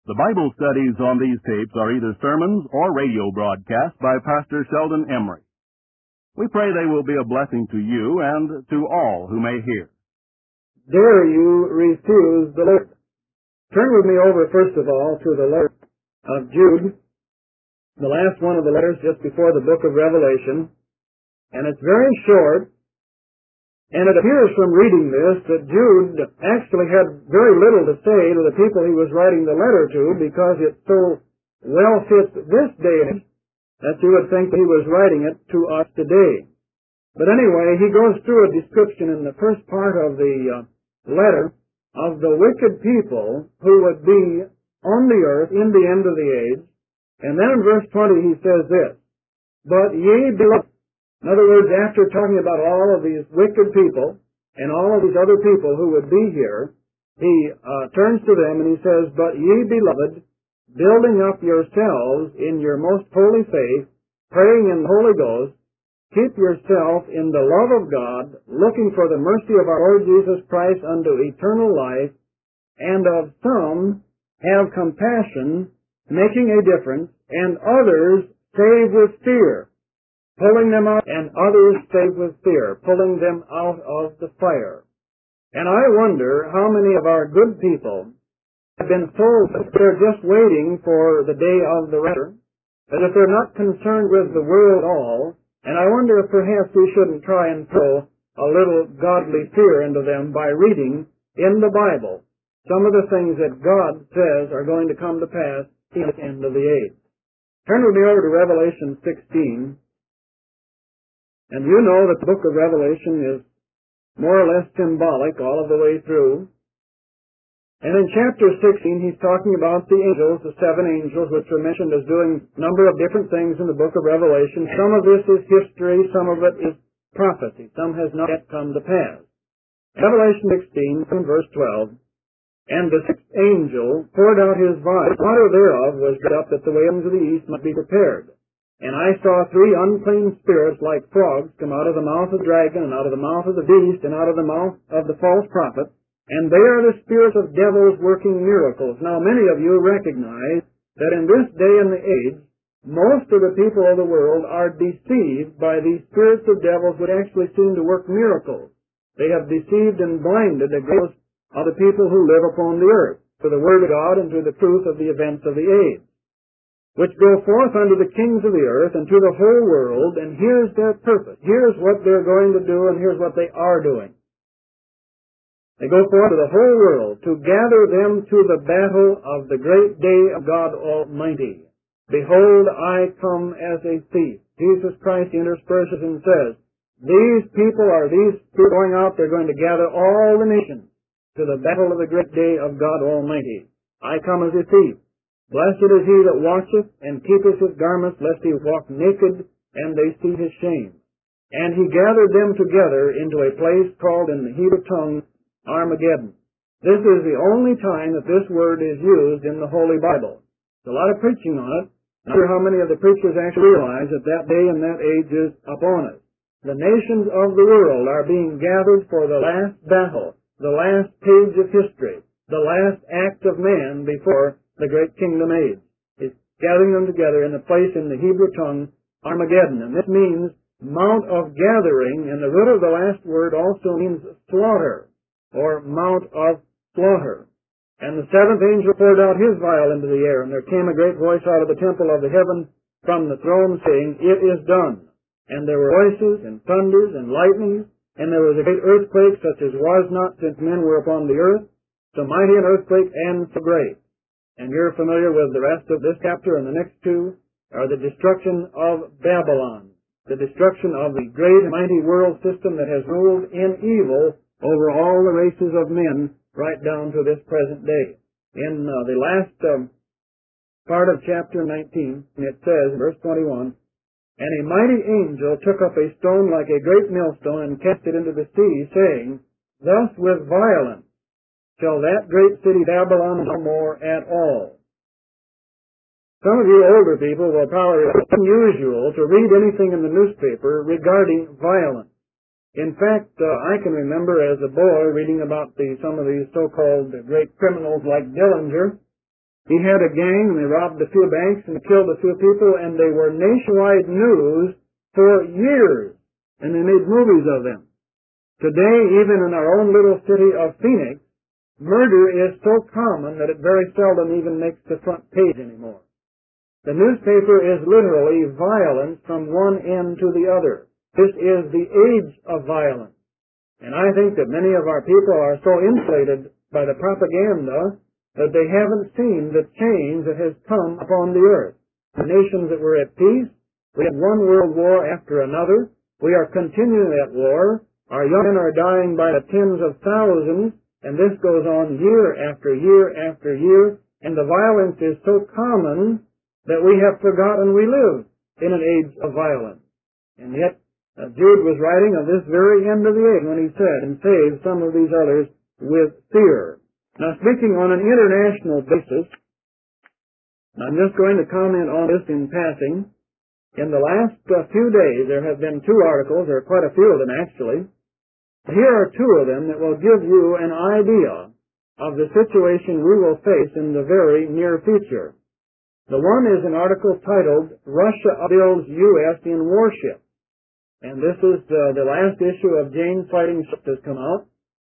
The Bible studies on these tapes are either sermons or radio broadcasts by Pastor Sheldon Emery. We pray they will be a blessing to you and to all who may hear. Dare you refuse the Lord? Turn with me over, first of all, to the letter of Jude, the last one of the letters just before the book of Revelation. And it's very short, and it appears from reading this that Jude actually had very little to say to the people he was writing the letter to, because it so well fits this day and age that you would think that he was writing it to us today. But anyway, he goes through a description in the first part of the letter of the wicked people who would be on the earth in the end of the age. And then in verse 20 he says this, "But ye beloved," in other words, after talking about all of these wicked people and all of these other people who would be here, he turns to them and he says, "But ye beloved, building up yourselves in your most holy faith, praying in the Holy Ghost, keep yourself in the love of God, looking for the mercy of our Lord Jesus Christ unto eternal life, and of some have compassion, making a difference, and others save with fear, pulling them out, and others save with fear, pulling them out of the fire." And I wonder how many of our good people have been told that they're just waiting for the day of the rapture, that if they're not concerned with the world at all. And I wonder if perhaps we shouldn't try and throw a little godly fear into them by reading in the Bible some of the things that God says are going to come to pass at the end of the age. Turn with me over to Revelation 16. And you know that the book of Revelation is more or less symbolic all of the way through. And in chapter 16, he's talking about the angels, the seven angels, which are mentioned as doing a number of different things in the book of Revelation. Some of this is history, some of it is prophecy. Some has not yet come to pass. Revelation 16, from verse 12, "And the sixth angel poured out his vial, the water thereof was dried up, that the ways of the east might be prepared. And I saw three unclean spirits like frogs come out of the mouth of the dragon, and out of the mouth of the beast, and out of the mouth of the false prophet. And they are the spirits of devils working miracles." Now many of you recognize that in this day and the age, most of the people of the world are deceived by these spirits of devils which actually seem to work miracles. They have deceived and blinded the greatest of the people who live upon the earth to the Word of God and to the truth of the events of the age, which go forth unto the kings of the earth and to the whole world, and here's their purpose. Here's what they're going to do, and here's what they are doing. They go forth to the whole world to gather them to the battle of the great day of God Almighty. "Behold, I come as a thief." Jesus Christ intersperses and says, these people are these people going out, they're going to gather all the nations to the battle of the great day of God Almighty. "I come as a thief. Blessed is he that watcheth and keepeth his garments, lest he walk naked, and they see his shame. And he gathered them together into a place called in the Hebrew tongue Armageddon." This is the only time that this word is used in the Holy Bible. There's a lot of preaching on it. I'm not sure how many of the preachers actually realize that that day and that age is upon us. The nations of the world are being gathered for the last battle, the last page of history, the last act of man before the great kingdom age. It's gathering them together in a place in the Hebrew tongue, Armageddon. And this means mount of gathering, and the root of the last word also means slaughter, or mount of slaughter. "And the seventh angel poured out his vial into the air, and there came a great voice out of the temple of the heaven from the throne, saying, It is done. And there were voices, and thunders, and lightnings, and there was a great earthquake, such as was not since men were upon the earth, so mighty an earthquake and so great." And you're familiar with the rest of this chapter, and the next two are the destruction of Babylon, the destruction of the great and mighty world system that has ruled in evil over all the races of men right down to this present day. In the last part of chapter 19, it says, in verse 21, "And a mighty angel took up a stone like a great millstone and cast it into the sea, saying, Thus with violence shall that great city Babylon no more at all." Some of you older people will probably find it unusual to read anything in the newspaper regarding violence. In fact, I can remember as a boy reading about some of these so-called great criminals like Dillinger, He had a gang, and they robbed a few banks and killed a few people, and they were nationwide news for years, and they made movies of them. Today, even in our own little city of Phoenix, murder is so common that it very seldom even makes the front page anymore. The newspaper is literally violence from one end to the other. This is the age of violence. And I think that many of our people are so inflated by the propaganda that they haven't seen the change that has come upon the earth. The nations that were at peace, we had one world war after another. We are continuing that war. Our young men are dying by the tens of thousands, and this goes on year after year after year, and the violence is so common that we have forgotten we live in an age of violence. And yet, Jude was writing of this very end of the age when he said, and save some of these others with fear. Now, speaking on an international basis, I'm just going to comment on this in passing. In the last few days, there have been two articles, there are quite a few of them actually. Here are two of them that will give you an idea of the situation we will face in the very near future. The one is an article titled, Russia Builds U.S. in Warship. And this is the last issue of Jane's Fighting Ships has come out,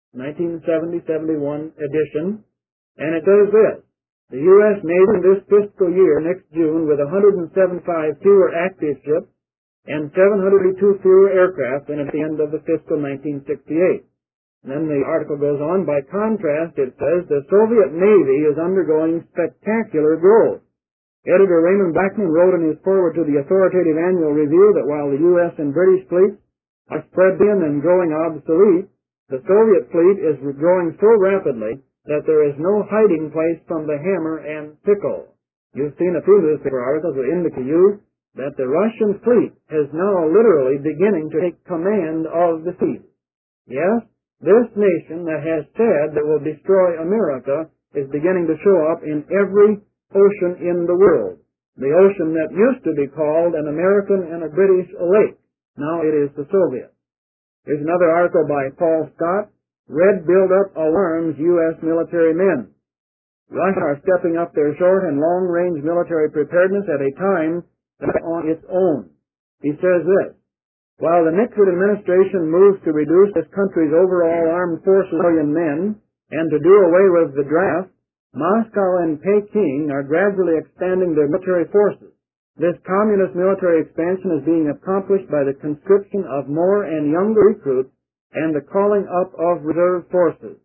1970-71 edition. And it does this. The U.S. Navy this fiscal year, next June, with 175 fewer active ships and 782 fewer aircraft than at the end of the fiscal 1968. And then the article goes on. By contrast, it says, the Soviet Navy is undergoing spectacular growth. Editor Raymond Bachman wrote in his foreword to the authoritative annual review that while the U.S. and British fleets are spread thin and growing obsolete, the Soviet fleet is growing so rapidly that there is no hiding place from the hammer and sickle. You've seen a few newspaper articles that indicate to you that the Russian fleet is now literally beginning to take command of the seas. Yes, this nation that has said that will destroy America is beginning to show up in every ocean in the world. The ocean that used to be called an American and a British lake. Now it is the Soviet. Here's another article by Paul Scott. Red buildup alarms U.S. military men. Russia are stepping up their short and long-range military preparedness at a time that's on its own. He says this, while the Nixon administration moves to reduce this country's overall armed forces to 1 million men and to do away with the draft, Moscow and Peking are gradually expanding their military forces. This communist military expansion is being accomplished by the conscription of more and younger recruits and the calling up of reserve forces.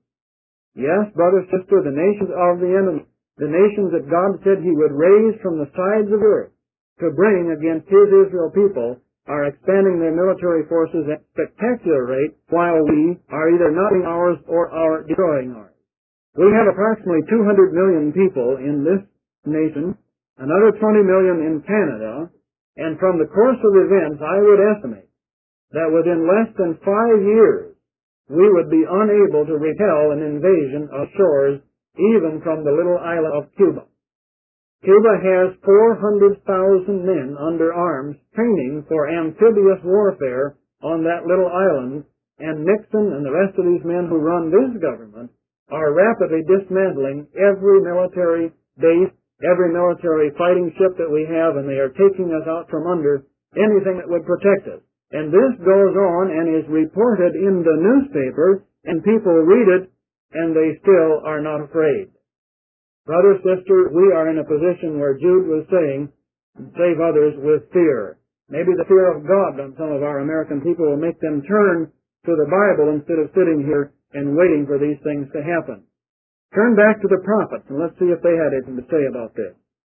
Yes, brother, sister, the nations of the enemy, the nations that God said He would raise from the sides of the earth to bring against His Israel people, are expanding their military forces at a spectacular rate while we are either not doing ours or are destroying ours. We have approximately 200 million people in this nation, another 20 million in Canada, and from the course of events, I would estimate that within less than 5 years, we would be unable to repel an invasion of shores, even from the little island of Cuba. Cuba has 400,000 men under arms training for amphibious warfare on that little island, and Nixon and the rest of these men who run this government are rapidly dismantling every military base, every military fighting ship that we have, and they are taking us out from under anything that would protect us. And this goes on and is reported in the newspaper, and people read it, and they still are not afraid. Brother, sister, we are in a position where Jude was saying, save others with fear. Maybe the fear of God on some of our American people will make them turn to the Bible instead of sitting here and waiting for these things to happen. Turn back to the prophets, and let's see if they had anything to say about this.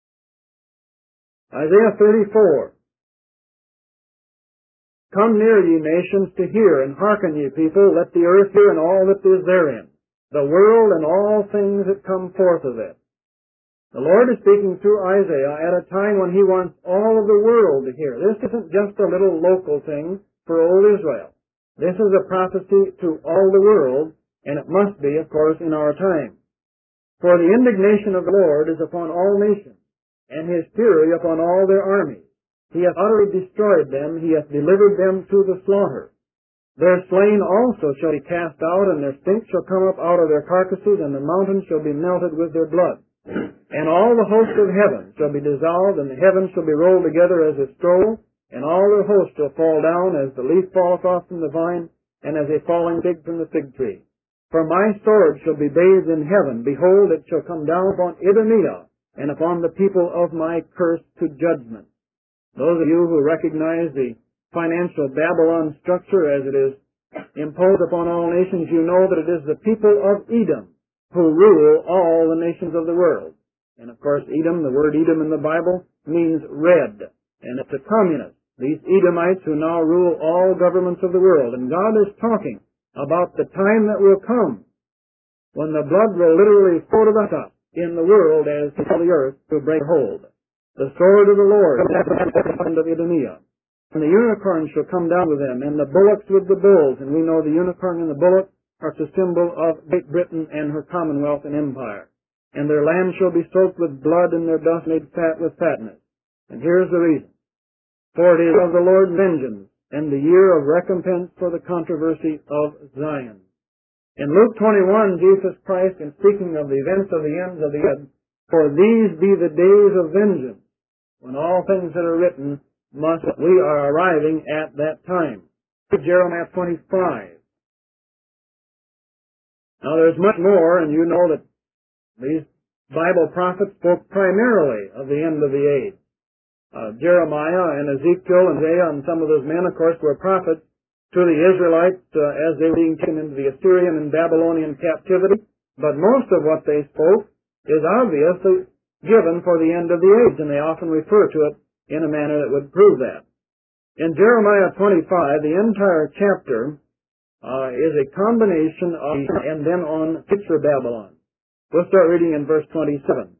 Isaiah 34. Come near, ye nations, to hear, and hearken, ye people, let the earth hear and all that is therein, the world and all things that come forth of it. The Lord is speaking through Isaiah at a time when He wants all of the world to hear. This isn't just a little local thing for old Israel. This is a prophecy to all the world, and it must be, of course, in our time. For the indignation of the Lord is upon all nations, and His fury upon all their armies. He hath utterly destroyed them, He hath delivered them to the slaughter. Their slain also shall be cast out, and their stink shall come up out of their carcasses, and the mountains shall be melted with their blood. And all the host of heaven shall be dissolved, and the heavens shall be rolled together as a scroll, and all their host shall fall down as the leaf falleth off from the vine, and as a falling fig from the fig tree. For my sword shall be bathed in heaven. Behold, it shall come down upon Idumea, and upon the people of my curse to judgment. Those of you who recognize the financial Babylon structure as it is imposed upon all nations, you know that it is the people of Edom who rule all the nations of the world. And of course, Edom, the word Edom in the Bible, means red, and it's a communist. These Edomites who now rule all governments of the world. And God is talking about the time that will come when the blood will literally flow to the top in the world as the earth will break hold. The sword of the Lord is at the hand of Idumea. And the unicorn shall come down with them, and the bullocks with the bulls. And we know the unicorn and the bullock are the symbol of Great Britain and her commonwealth and empire. And their land shall be soaked with blood, and their dust made fat with fatness. And here's the reason. For it is of the Lord's vengeance, and the year of recompense for the controversy of Zion. In Luke 21, Jesus Christ, in speaking of the events of the ends of the earth, for these be the days of vengeance, when all things that are written we are arriving at that time. Jeremiah 25. Now there's much more, and you know that these Bible prophets spoke primarily of the end of the age. Jeremiah and Ezekiel and Isaiah and some of those men, of course, were prophets to the Israelites as they were being taken into the Assyrian and Babylonian captivity. But most of what they spoke is obviously given for the end of the age, and they often refer to it in a manner that would prove that. In Jeremiah 25, the entire chapter is a combination of, and then on future Babylon. We'll start reading in verse 27.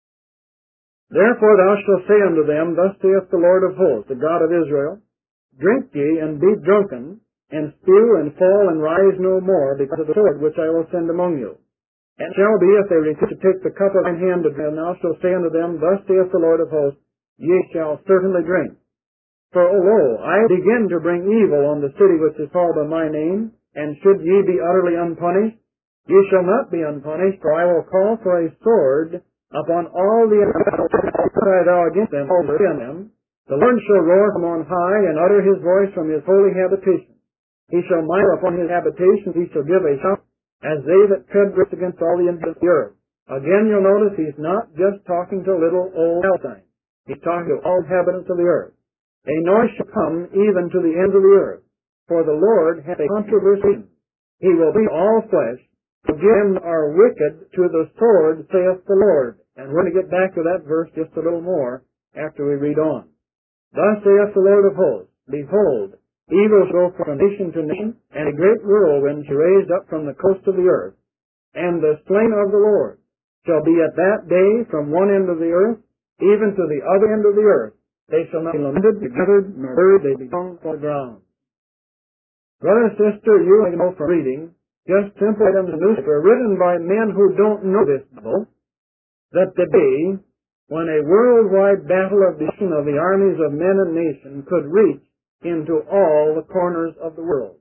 Therefore thou shalt say unto them, Thus saith the Lord of hosts, the God of Israel, Drink ye, and be drunken, and spew, and fall, and rise no more, because of the sword which I will send among you. And it shall be, if they refuse to take the cup of thine hand, and thou shalt say unto them, Thus saith the Lord of hosts, Ye shall certainly drink. For, lo, I begin to bring evil on the city which is called by my name, and should ye be utterly unpunished, ye shall not be unpunished, for I will call for a sword upon all the cry thou against them, over in them. The Lord shall roar from on high, and utter his voice from his holy habitation. He shall mire upon his habitation, he shall give a shout, as they that tread against all the ends of the earth. Again, you'll notice he's not just talking to little old Palestine. He's talking to all inhabitants of the earth. A noise shall come even to the ends of the earth, for the Lord hath a controversy. He will beat all flesh. Again are wicked to the sword, saith the Lord. And we're going to get back to that verse just a little more after we read on. Thus saith the Lord of hosts, Behold, evil shall go from nation to nation, and a great whirlwind shall raised up from the coast of the earth. And the slain of the Lord shall be at that day from one end of the earth, even to the other end of the earth. They shall not be lamented, be gathered, nor buried, they be hung for the ground. Brother and sister, you may know from reading, just simple items of newspaper written by men who don't know this Bible, that the day when a worldwide battle of destruction of the armies of men and nations could reach into all the corners of the world.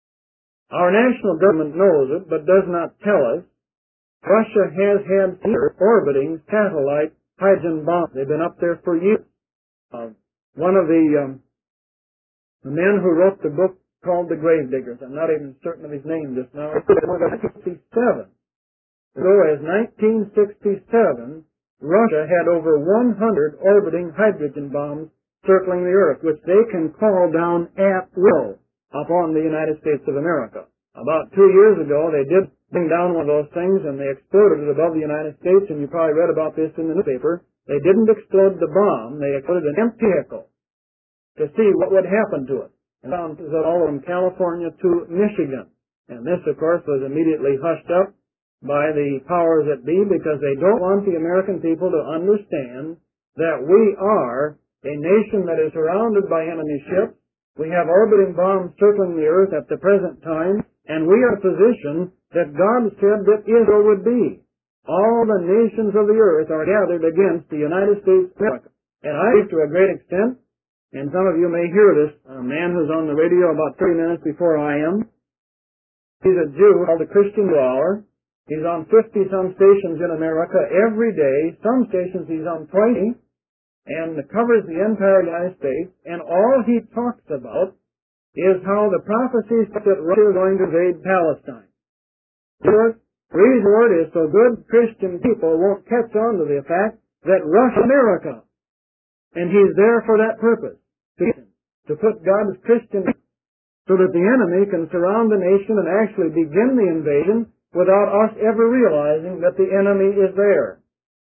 Our national government knows it, but does not tell us. Russia has had orbiting satellite hydrogen bombs. They've been up there for years. One of the men who wrote the book called The Gravediggers, I'm not even certain of his name just now, 1967. So as 1967, Russia had over 100 orbiting hydrogen bombs circling the earth, which they can call down at will upon the United States of America. About 2 years ago, they did bring down one of those things, and they exploded it above the United States, and you probably read about this in the newspaper. They didn't explode the bomb. They exploded an empty vehicle to see what would happen to it. And found it all from California to Michigan. And this, of course, was immediately hushed up by the powers that be, because they don't want the American people to understand that we are a nation that is surrounded by enemy ships. We have orbiting bombs circling the earth at the present time, and we are in a position that God said that Israel would be. All the nations of the earth are gathered against the United States of America. And I believe to a great extent, and some of you may hear this, a man who's on the radio about 30 minutes before I am. He's a Jew called the Christian Hour, He's on 50-some stations in America every day. Some stations he's on 20, and covers the entire United States. And all he talks about is how the prophecies that Russia is going to invade Palestine. The reason for it is so good Christian people won't catch on to the fact that Russia is America. And he's there for that purpose, to put God's Christian so that the enemy can surround the nation and actually begin the invasion without us ever realizing that the enemy is there.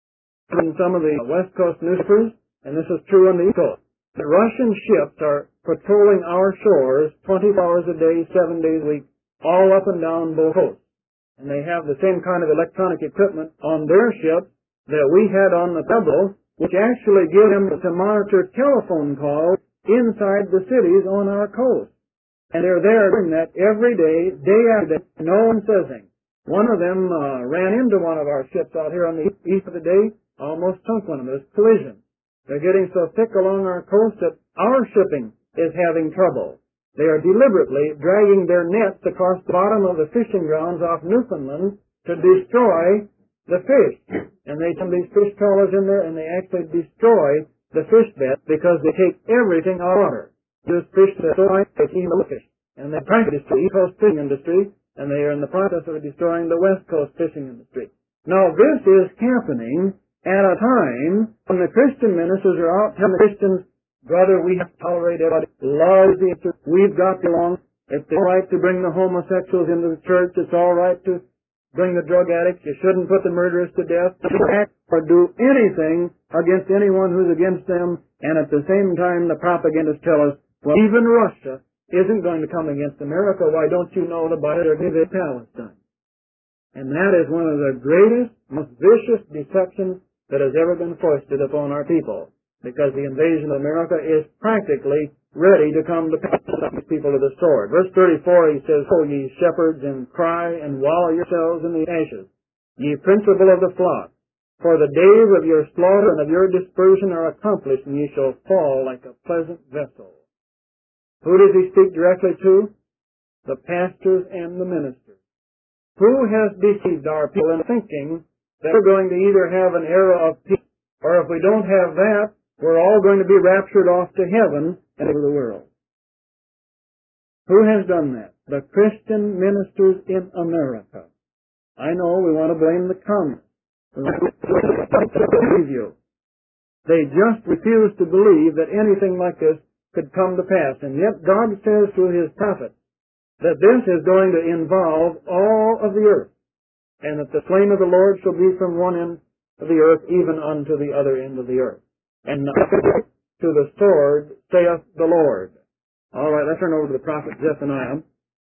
In some of the West Coast newspapers, and this is true on the East Coast, the Russian ships are patrolling our shores 24 hours a day, 7 days a week, all up and down both coasts. And they have the same kind of electronic equipment on their ships that we had on the Pueblo, which actually give them to monitor telephone calls inside the cities on our coast. And they're there doing that every day, day after day. No one says anything. One of them ran into one of our ships out here on the east of the day, almost sunk one of them. There's collision. They're getting so thick along our coast that our shipping is having trouble. They are deliberately dragging their nets across the bottom of the fishing grounds off Newfoundland to destroy the fish. And they send these fish trawlers in there and they actually destroy the fish bed because they take everything out of water. This fish that's so high, they eat the fish. And they're trying to destroy the East Coast fishing industry, and they are in the process of destroying the West Coast fishing industry. Now, this is happening at a time when the Christian ministers are out telling the Christians, brother, we have to tolerate everybody. Love is the answer. We've got to belong. It's all right to bring the homosexuals into the church. It's all right to bring the drug addicts. You shouldn't put the murderers to death. You shouldn't act or do anything against anyone who's against them. And at the same time, the propagandists tell us, well, even Russia isn't going to come against America. Why don't you know the Bible is Palestine? And that is one of the greatest, most vicious deceptions that has ever been foisted upon our people. Because the invasion of America is practically ready to come to pass. People to the sword. Verse 34, he says, "O ye shepherds, and cry, and wallow yourselves in the ashes, ye principal of the flock. For the days of your slaughter and of your dispersion are accomplished, and ye shall fall like a pleasant vessel." Who does he speak directly to? The pastors and the ministers. Who has deceived our people in thinking that we're going to either have an era of peace, or if we don't have that, we're all going to be raptured off to heaven and over the world? Who has done that? The Christian ministers in America. I know we want to blame the communists. They just refuse to believe that anything like this could come to pass. And yet God says through His prophet that this is going to involve all of the earth, and that the flame of the Lord shall be from one end of the earth even unto the other end of the earth. And to the sword saith the Lord. All right, let's turn over to the prophet Zephaniah.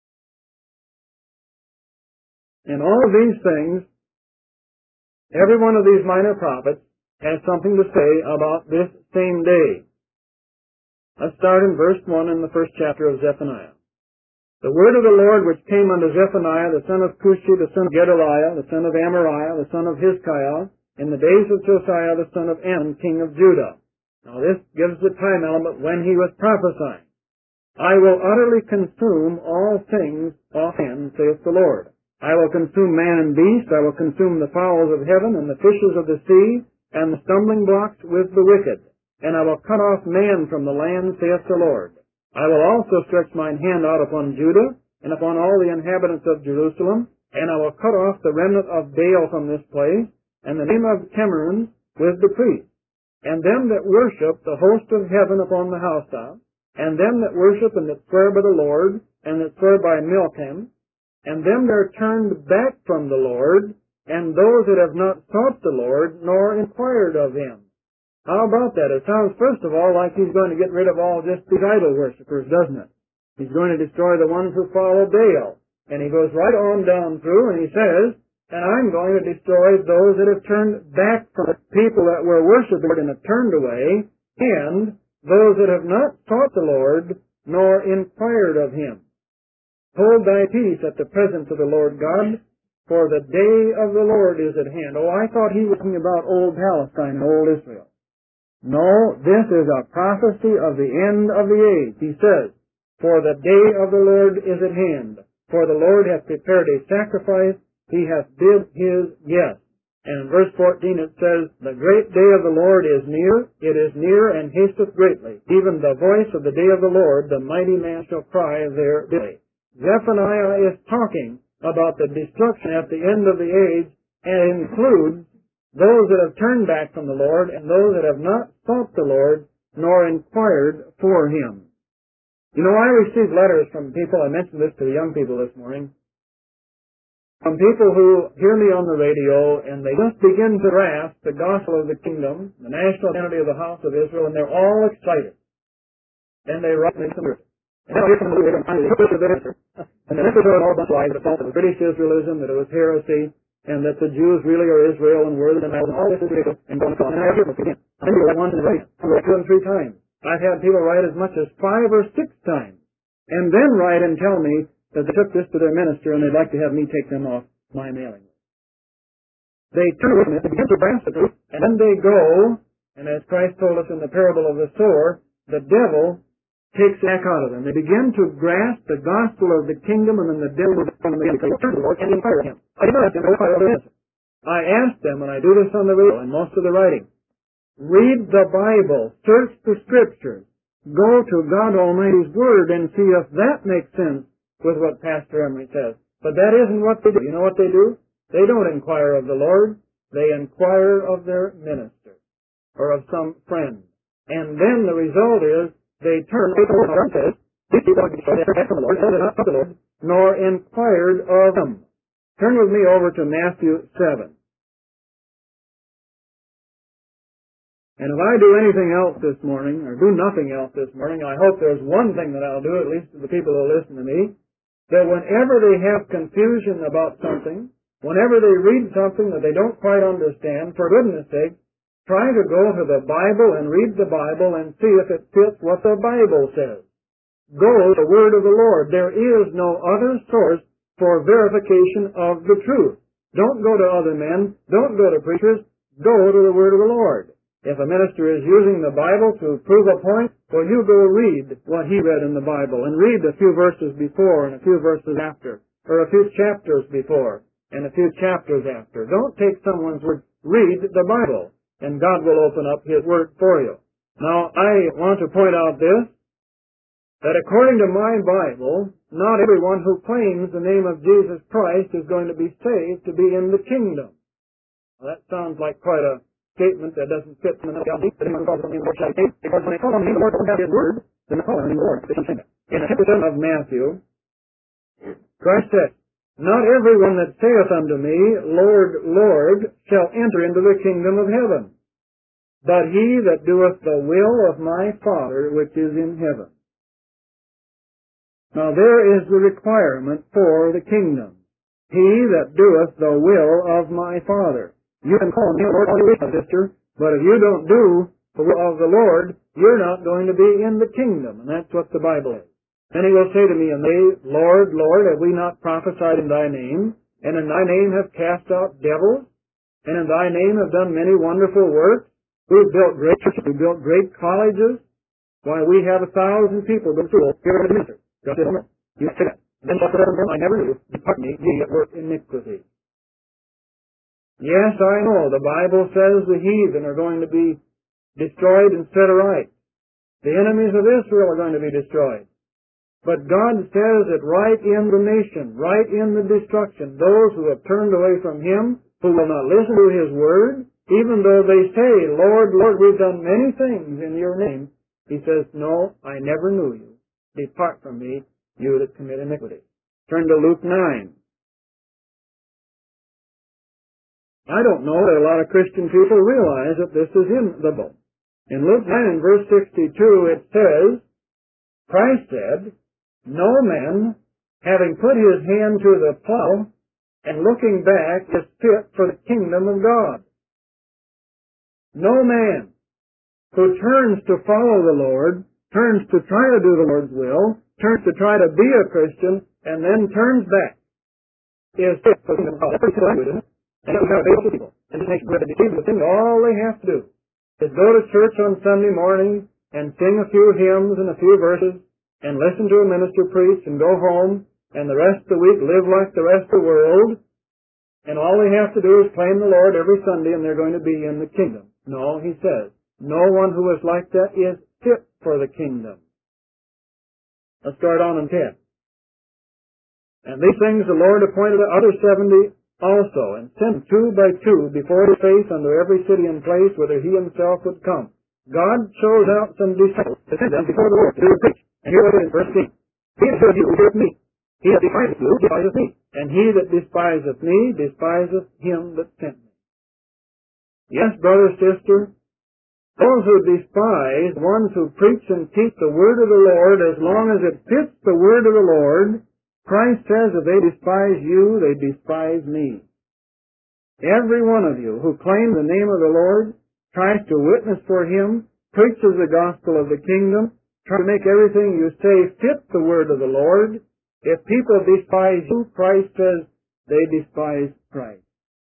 And all of these things, every one of these minor prophets has something to say about this same day. Let's start in verse 1 in the first chapter of Zephaniah. "The word of the Lord which came unto Zephaniah, the son of Cushi, the son of Gedaliah, the son of Amariah, the son of Hizkiah, in the days of Josiah, the son of Amon, king of Judah." Now this gives the time element when he was prophesying. "I will utterly consume all things offhand, saith the Lord. I will consume man and beast, I will consume the fowls of heaven, and the fishes of the sea, and the stumbling blocks with the wicked. And I will cut off man from the land, saith the Lord. I will also stretch mine hand out upon Judah, and upon all the inhabitants of Jerusalem, and I will cut off the remnant of Baal from this place, and the name of Temerans with the priests, and them that worship the host of heaven upon the housetop, and them that worship and that swear by the Lord, and that swear by Milcom, and them that are turned back from the Lord, and those that have not sought the Lord, nor inquired of Him." How about that? It sounds, first of all, like He's going to get rid of all just these idol worshippers, doesn't it? He's going to destroy the ones who follow Baal. And He goes right on down through, and He says, "And I'm going to destroy those that have turned back from the people that were worshiping and have turned away, and those that have not sought the Lord, nor inquired of Him. Hold thy peace at the presence of the Lord God, for the day of the Lord is at hand." Oh, I thought he was talking about old Palestine and old Israel. No, this is a prophecy of the end of the age. He says, "For the day of the Lord is at hand, for the Lord hath prepared a sacrifice, He hath bid his yes. And in verse 14 it says, The great day of the Lord is near, it is near and hasteth greatly. Even the voice of the day of the Lord, the mighty man shall cry there day. Zephaniah is talking about the destruction at the end of the age, and includes those that have turned back from the Lord and those that have not sought the Lord nor inquired for Him. You know, I received letters from people, I mentioned this to the young people this morning, from people who hear me on the radio and they just begin to grasp the gospel of the kingdom, the national identity of the house of Israel, and they're all excited. And they write me some verses. And I'll hear from the radio and finally put the answer. And the answer was all a bunch of lies, the fault of British Israelism, that it was heresy, and that the Jews really are Israel and were the Gentiles, and all this is ridiculous, and going on. And I hear from them again. I hear like once in the radio. I write 2 and 3 times. I've had people write as much as 5 or 6 times, and then write and tell me that they took this to their minister and they'd like to have me take them off my mailing list. They turn away from it, they begin to grasp the truth, and then they go, and as Christ told us in the parable of the sower, the devil takes it back out of them. They begin to grasp the gospel of the kingdom, and then the devil will come and turn to the Lord and inquire him. I never asked them to inquire of this. I asked them, and I do this on the radio and most of the writing, read the Bible, search the Scriptures, go to God Almighty's Word and see if that makes sense with what Pastor Emery says. But that isn't what they do. You know what they do? They don't inquire of the Lord. They inquire of their minister or of some friend. And then the result is they turn away from what God says. These people are destroyed from the Lord, and they're not of the Lord, nor inquired of Him. Turn with me over to Matthew 7. And if I do anything else this morning, or do nothing else this morning, I hope there's one thing that I'll do, at least to the people who listen to me, that whenever they have confusion about something, whenever they read something that they don't quite understand, for goodness sake, try to go to the Bible and read the Bible and see if it fits what the Bible says. Go to the Word of the Lord. There is no other source for verification of the truth. Don't go to other men. Don't go to preachers. Go to the Word of the Lord. If a minister is using the Bible to prove a point, well, you go read what he read in the Bible, and read a few verses before and a few verses after, or a few chapters before and a few chapters after. Don't take someone's word. Read the Bible, and God will open up His Word for you. Now, I want to point out this, that according to my Bible, not everyone who claims the name of Jesus Christ is going to be saved to be in the kingdom. Well, that sounds like quite a statement that doesn't fit in the theology that anyone calls on the Lord shall be saved, because when they call on the Lord don't have His Word, then they call on the Lord. In the 10th of Matthew, Christ said, Not everyone that saith unto me, Lord, Lord, shall enter into the kingdom of heaven, but he that doeth the will of my Father which is in heaven. Now there is the requirement for the kingdom. He that doeth the will of my Father. You can call me Lord all you wish, my sister, but if you don't do the will of the Lord, you're not going to be in the kingdom. And that's what the Bible is. Then he will say to me, and they, Lord, Lord, have we not prophesied in thy name? And in thy name have cast out devils? And in thy name have done many wonderful works? We've built great churches, we've built great colleges. Why, we have 1,000 people go to school here at the minister. Just say, you say that. Then what I never knew, depart me, ye that work iniquity. Yes, I know. The Bible says the heathen are going to be destroyed and set aright. The enemies of Israel are going to be destroyed. But God says that right in the nation, right in the destruction, those who have turned away from Him, who will not listen to His Word, even though they say, Lord, Lord, we've done many things in your name, He says, no, I never knew you. Depart from me, you that commit iniquity. Turn to Luke 9. I don't know that a lot of Christian people realize that this is in the book. In Luke 9, verse 62, it says, Christ said, No man, having put his hand to the plow and looking back, is fit for the kingdom of God. No man who turns to follow the Lord, turns to try to do the Lord's will, turns to try to be a Christian, and then turns back, is fit for the kingdom of God. That's pretty simple, isn't it? And it was not available to people. And just makes bread and deceive the thing. All they have to do is go to church on Sunday morning and sing a few hymns and a few verses and listen to a minister preach and go home and the rest of the week live like the rest of the world and all they have to do is claim the Lord every Sunday and they're going to be in the kingdom. No, he says, no one who is like that is fit for the kingdom. Let's start on in 10. And these things the Lord appointed other 70 also, and sent 2 by 2 before his face unto every city and place whither he himself would come. God chose out some disciples to send them before the Lord to preach. And here it is, verse 3. He that heareth you heareth me. He that despiseth you despiseth me. And he that despiseth me despiseth him that sent me. Yes, brother, sister, those who despise, ones who preach and teach the word of the Lord, as long as it fits the word of the Lord, Christ says if they despise you, they despise me. Every one of you who claims the name of the Lord, tries to witness for him, preaches the gospel of the kingdom, tries to make everything you say fit the word of the Lord. If people despise you, Christ says they despise Christ.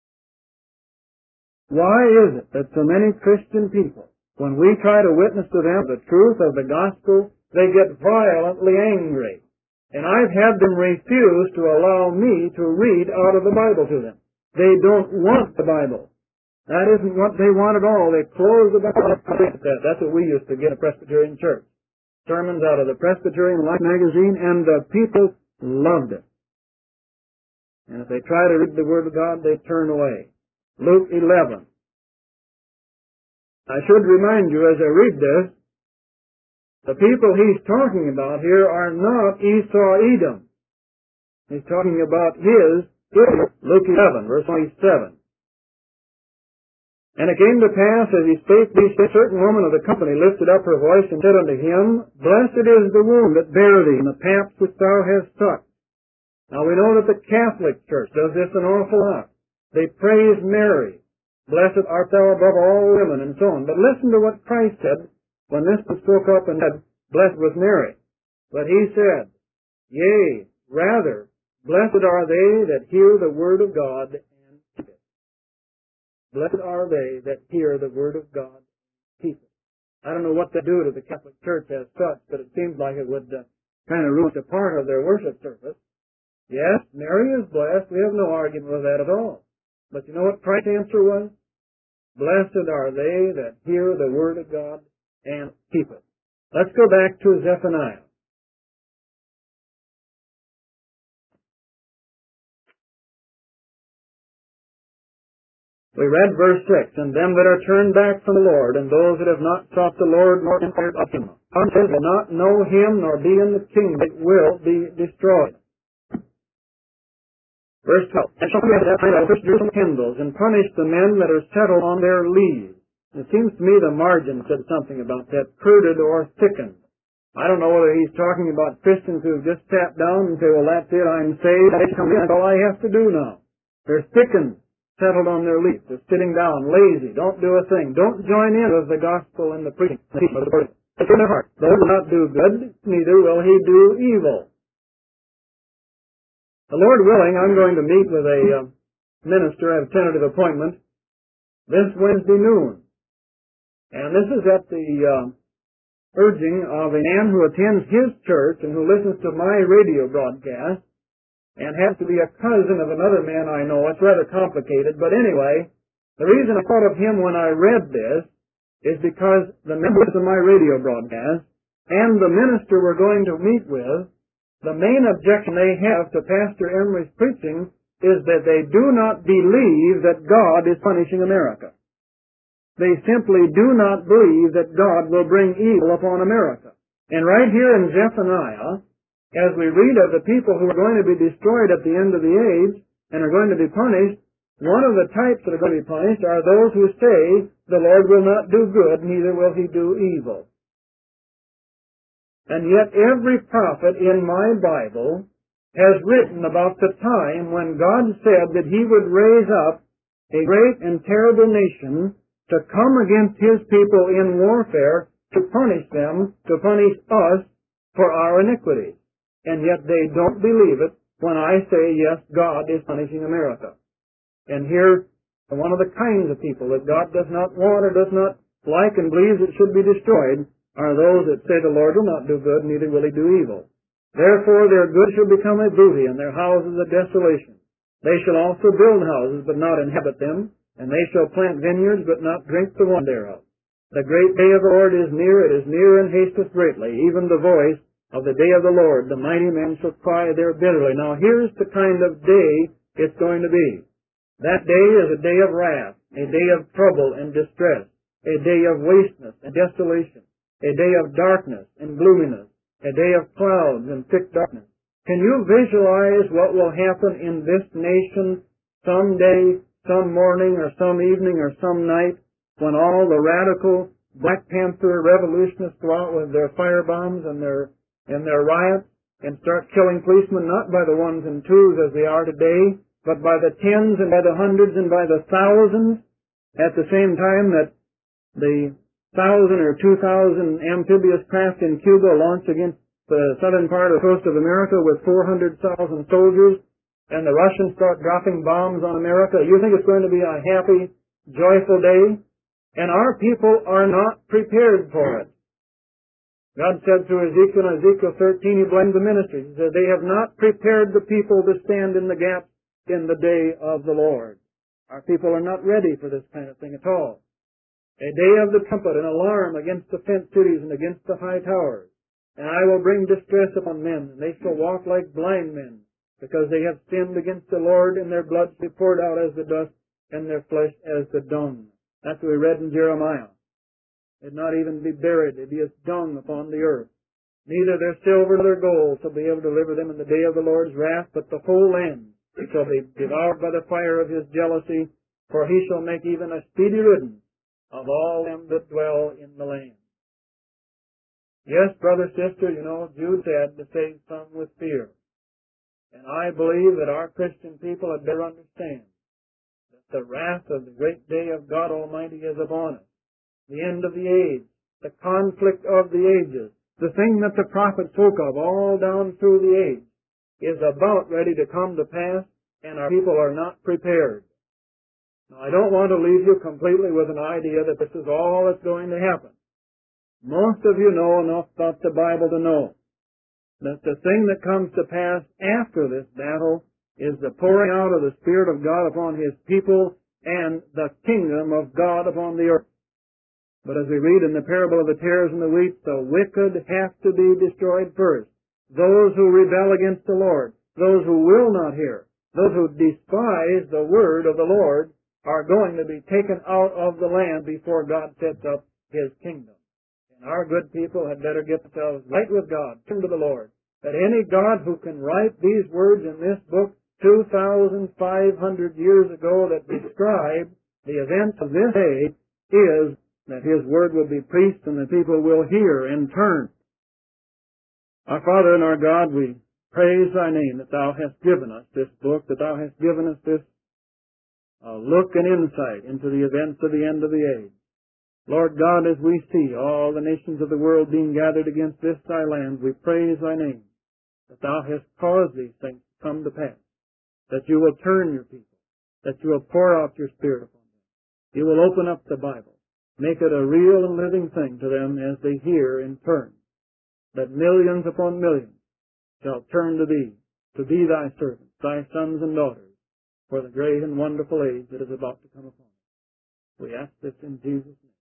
Why is it that so many Christian people, when we try to witness to them the truth of the gospel, they get violently angry? And I've had them refuse to allow me to read out of the Bible to them. They don't want the Bible. That isn't what they want at all. They close the Bible. That's what we used to get at Presbyterian Church. Sermons out of the Presbyterian Life magazine, and the people loved it. And if they try to read the Word of God, they turn away. Luke 11. I should remind you as I read this, the people he's talking about here are not Esau, Edom. He's talking about his Israel. Luke 11, verse 27. And it came to pass, as he spake these, a certain woman of the company lifted up her voice and said unto him, Blessed is the womb that bare thee, and the paps which thou hast sucked. Now we know that the Catholic Church does this an awful lot. They praise Mary. Blessed art thou above all women, and so on. But listen to what Christ said when this one spoke up and said, Blessed was Mary. But he said, Yea, rather, blessed are they that hear the word of God and keep it. Blessed are they that hear the word of God and keep it. I don't know what they do to the Catholic Church as such, but it seems like it would kind of ruin a part of their worship service. Yes, Mary is blessed. We have no argument with that at all. But you know what Christ's answer was? Blessed are they that hear the word of God and keep it. Let's go back to Zephaniah. We read verse 6, And them that are turned back from the Lord, and those that have not sought the Lord, nor inquired of him, God says, will not know him, nor be in the kingdom, it will be destroyed. Verse 12, And shall be at that time I will Jerusalem kindles, and punish the men that are settled on their lees. It seems to me the margin said something about that, pruded or thickened. I don't know whether he's talking about Christians who've just sat down and say, well, that's it, I'm saved, that's all I have to do now. They're thickened, settled on their leaf. They're sitting down, lazy, don't do a thing. Don't join in with the gospel and the preaching of the word. It's in their heart. Those will not do good, neither will he do evil. The Lord willing, I'm going to meet with a minister at a tentative appointment this Wednesday noon. And this is at the urging of a man who attends his church and who listens to my radio broadcast and happens to be a cousin of another man I know. It's rather complicated, but anyway, the reason I thought of him when I read this is because the members of my radio broadcast and the minister we're going to meet with, the main objection they have to Pastor Emery's preaching is that they do not believe that God is punishing America. They simply do not believe that God will bring evil upon America. And right here in Zephaniah, as we read of the people who are going to be destroyed at the end of the age and are going to be punished, one of the types that are going to be punished are those who say, the Lord will not do good, neither will he do evil. And yet every prophet in my Bible has written about the time when God said that he would raise up a great and terrible nation to come against his people in warfare, to punish them, to punish us for our iniquities. And yet they don't believe it when I say, yes, God is punishing America. And here, one of the kinds of people that God does not want or does not like and believes it should be destroyed are those that say the Lord will not do good, neither will he do evil. Therefore their good shall become a booty, and their houses a desolation. They shall also build houses, but not inhabit them, and they shall plant vineyards, but not drink the wine thereof. The great day of the Lord is near, it is near and hasteth greatly, even the voice of the day of the Lord. The mighty men shall cry there bitterly. Now here's the kind of day it's going to be. That day is a day of wrath, a day of trouble and distress, a day of wasteness and desolation, a day of darkness and gloominess, a day of clouds and thick darkness. Can you visualize what will happen in this nation someday, some morning or some evening or some night, when all the radical Black Panther revolutionists go out with their firebombs and their riots and start killing policemen, not by the ones and twos as they are today, but by the tens and by the hundreds and by the thousands, at the same time that the 1,000 or 2,000 amphibious craft in Cuba launched against the southern part of the coast of America with 400,000 soldiers, and the Russians start dropping bombs on America. You think it's going to be a happy, joyful day? And our people are not prepared for it. God said through Ezekiel in Ezekiel 13, He blamed the ministry. He said, they have not prepared the people to stand in the gap in the day of the Lord. Our people are not ready for this kind of thing at all. A day of the trumpet, an alarm against the fenced cities and against the high towers. And I will bring distress upon men, and they shall walk like blind men, because they have sinned against the Lord, and their blood shall be poured out as the dust, and their flesh as the dung. That's what we read in Jeremiah. It'd not even be buried, it'd be as dung upon the earth. Neither their silver nor their gold shall be able to deliver them in the day of the Lord's wrath, but the whole land shall be devoured by the fire of His jealousy, for He shall make even a speedy riddance of all them that dwell in the land. Yes, brother, sister, you know, Jude said to save some with fear. And I believe that our Christian people had better understand that the wrath of the great day of God Almighty is upon us. The end of the age, the conflict of the ages, the thing that the prophet spoke of all down through the age, is about ready to come to pass, and our people are not prepared. Now, I don't want to leave you completely with an idea that this is all that's going to happen. Most of you know enough about the Bible to know that the thing that comes to pass after this battle is the pouring out of the Spirit of God upon His people and the kingdom of God upon the earth. But as we read in the parable of the tares and the wheat, the wicked have to be destroyed first. Those who rebel against the Lord, those who will not hear, those who despise the word of the Lord are going to be taken out of the land before God sets up His kingdom. And our good people had better get themselves right with God, turn to the Lord. That any God who can write these words in this book 2,500 years ago that describe the events of this day is that His word will be preached and the people will hear and turn. Our Father and our God, we praise Thy name that Thou hast given us this book, that Thou hast given us this look and insight into the events of the end of the age. Lord God, as we see all the nations of the world being gathered against this Thy land, we praise Thy name, that Thou hast caused these things to come to pass, that You will turn Your people, that You will pour out Your Spirit upon them. You will open up the Bible, make it a real and living thing to them as they hear and turn, that millions upon millions shall turn to Thee, to be Thy servants, Thy sons and daughters, for the great and wonderful age that is about to come upon us. We ask this in Jesus' name.